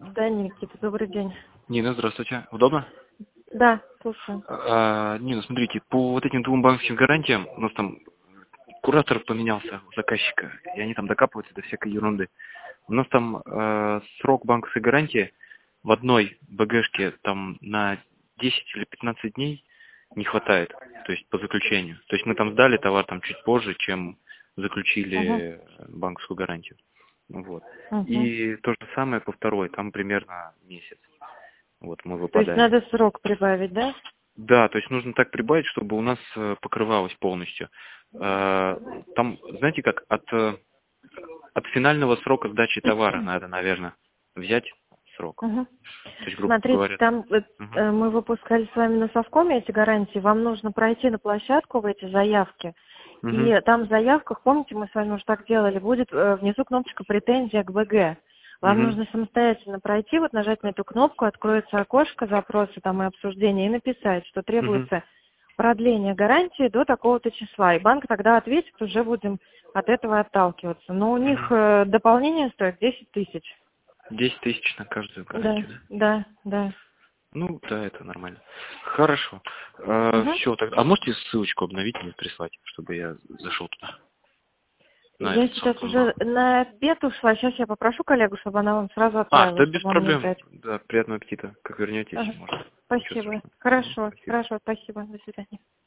Да, Никита, добрый день. Нина, здравствуйте. Удобно? Да, слушаю. Нина, смотрите, по вот этим двум банковским гарантиям у нас там куратор поменялся у заказчика, и они там докапываются до всякой ерунды. У нас там срок банковской гарантии в одной БГшке там на 10 или 15 дней не хватает, то есть по заключению. То есть мы там сдали товар там чуть позже, чем Угу. заключили банковскую гарантию. Вот. Угу. И то же самое по второй, там примерно месяц. Вот мы То есть выпадаем. надо срок прибавить, да? Да, то есть нужно так прибавить, чтобы у нас покрывалось полностью. Там, знаете как, от финального срока сдачи товара надо, наверное, взять срок. Угу. То есть, грубо Смотрите, говоря. там Мгм. мы выпускали с вами на совкоме эти гарантии. Вам нужно пройти на площадку в эти заявки. Мгм. И там в заявках, помните, мы с вами уже так делали, будет внизу кнопочка «Претензия к БГ». Вам Мгм. нужно самостоятельно пройти, вот нажать на эту кнопку, откроется окошко запроса там и обсуждения, и написать, что Мгм. требуется продление гарантии до такого-то числа. И банк тогда ответит, уже будем от этого отталкиваться. Но у них Мгм. дополнение стоит 10 тысяч. 10 тысяч на каждую Да, гарантию, да? да, да. Ну, да, это нормально. Хорошо. Мгм. Все, тогда. А можете ссылочку обновить мне прислать, чтобы я зашел туда, на Я этот сейчас Совкомбанк? уже на обед ушла. Сейчас я попрошу коллегу, чтобы она вам сразу Да, отправила, без чтобы вам не проблем. ждать. Да, приятного аппетита. Как вернетесь, Ага. может. Ничего Спасибо. страшного. Мгм. Хорошо, Спасибо. хорошо, спасибо. До свидания.